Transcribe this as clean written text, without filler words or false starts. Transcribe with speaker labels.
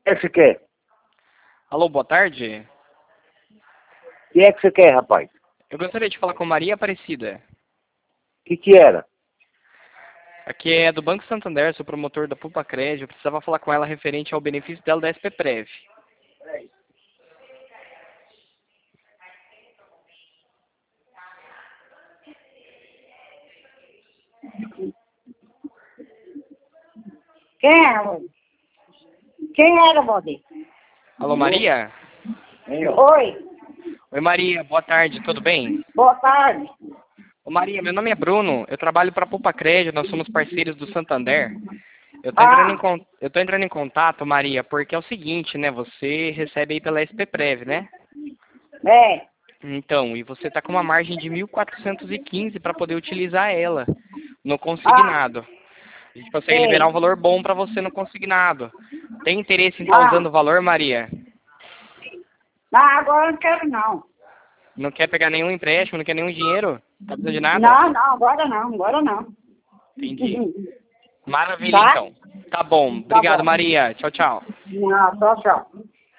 Speaker 1: que você quer?
Speaker 2: Alô, boa tarde.
Speaker 1: O que é que você quer, rapaz?
Speaker 2: Eu gostaria de falar com Maria Aparecida.
Speaker 1: O que era?
Speaker 2: Aqui é do Banco Santander, sou promotor da Pupa Crédito. Eu precisava falar com ela referente ao benefício dela da SPPrev.
Speaker 3: Quem era? Quem era você?
Speaker 2: Alô, Maria?
Speaker 3: Oi,
Speaker 2: Oi, Maria, boa tarde, tudo bem?
Speaker 3: boa tarde.
Speaker 2: Ô, Maria, meu nome é Bruno, eu trabalho para a Pupa Crédito, nós somos parceiros do Santander. Eu tô entrando em contato, Maria, porque é o seguinte, né? Você recebe aí pela SPPrev, né?
Speaker 3: É.
Speaker 2: Então, e você tá com uma margem de 1.415 para poder utilizar ela no consignado. A gente consegue
Speaker 3: Sei.
Speaker 2: liberar um valor bom para você no consignado. Tem interesse em estar usando o valor, Maria?
Speaker 3: Não, agora eu não quero não.
Speaker 2: Não quer pegar nenhum empréstimo, não quer nenhum dinheiro? Tá precisando de nada?
Speaker 3: Não, agora não.
Speaker 2: Entendi. Maravilha,
Speaker 3: Tá?
Speaker 2: então. Tá bom.
Speaker 3: Tá
Speaker 2: Obrigado,
Speaker 3: bom.
Speaker 2: Maria. Tchau, tchau.
Speaker 3: Não, tchau.